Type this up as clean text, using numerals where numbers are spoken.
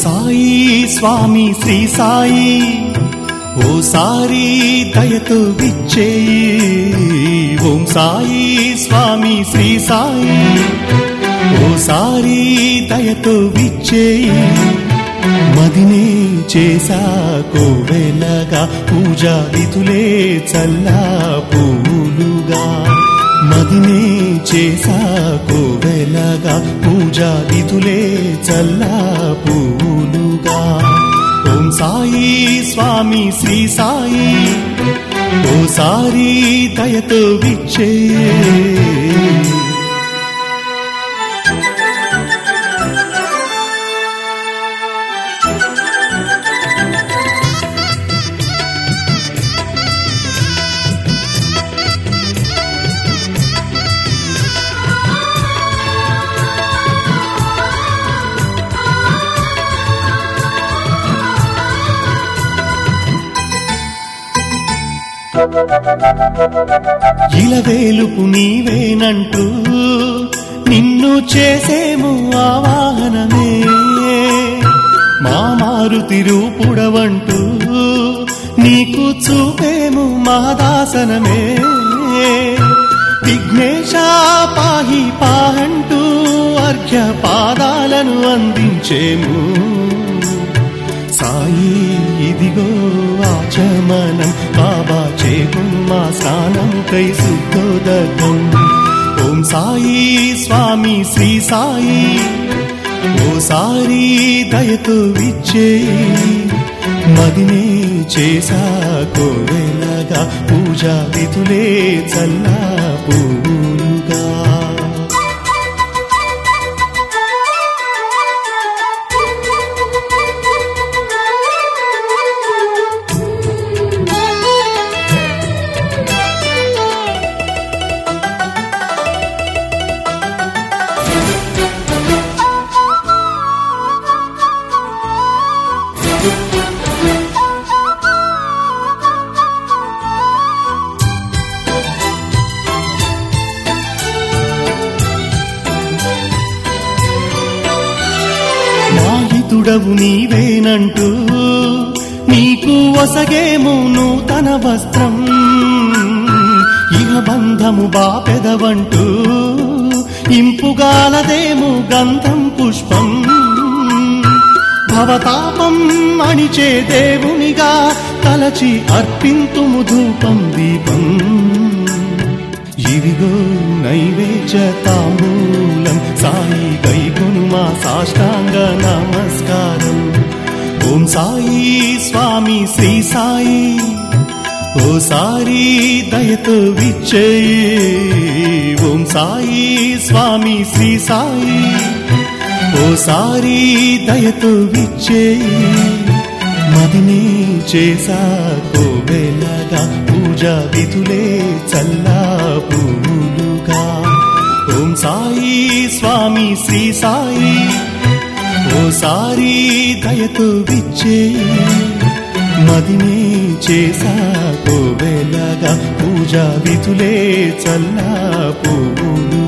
సాయి స్వామి శ్రీ సాయి ఓసారి దయతో విచ్చేయి ఓం సాయి స్వామి శ్రీ సాయి ఓసారి దయతో విచ్చేయి మదినే చేసా కోవెలగా పూజా విధులే చల్లా పూలుగా మదినే చేసా కోవెలగా పూజా విధులే చల్లా పూలుగా ఓం సాయి స్వామి శ్రీ సాయి ఓసారి దయతో విచ్చేయి ఇలవేలుపు నీవేనంటూ నిన్ను చేసేము ఆవాహనమే మా మారుతి రూపుడవంటూ నీకు చూపేము మహదాసనమే విఘ్నేశ పాహి పాహంటూ అర్ఘ్య పాదాలను అందించేము సాయి ఇదిగో ఆచమనం బాబా చేకుమ్మా స్నానం కై శుద్ధోదకం ఓం సాయి స్వామి శ్రీ సాయి ఓసారి దయతో విచ్చేయి మదినే చేసా కోవెలగా పూజా విధులే చల్లా పూలుగా నాహితుడవు నీవేనంటూ నీకు వసగేము నూతన వస్త్రం ఇహ బంధము బాపెదవంటూ ఇంపుగాలదేము గంధం పుష్పం భవతాపం అణిచే దేవునిగా తలచి అర్పింతుము ధూపం దీపం ఇదిగో నైవేద్య తాంబూలం సాయి గైకొను మా సాష్టాంగ నమస్కారం ఓం సాయి స్వామి శ్రీ సాయి ఓసారి దయతో విచ్చేయి ఓం సాయి స్వామి శ్రీ సాయి ఓసారి దయతో విచ్చేయి మదినే చేసా కోవెలగా పూజా విధులే చల్లా పూలుగా ఓం సాయి స్వామి శ్రీ సాయి ఓసారి దయతో విచ్చేయి మదినే చేసా కోవెలగా పూజా విధులే చల్లా పూలు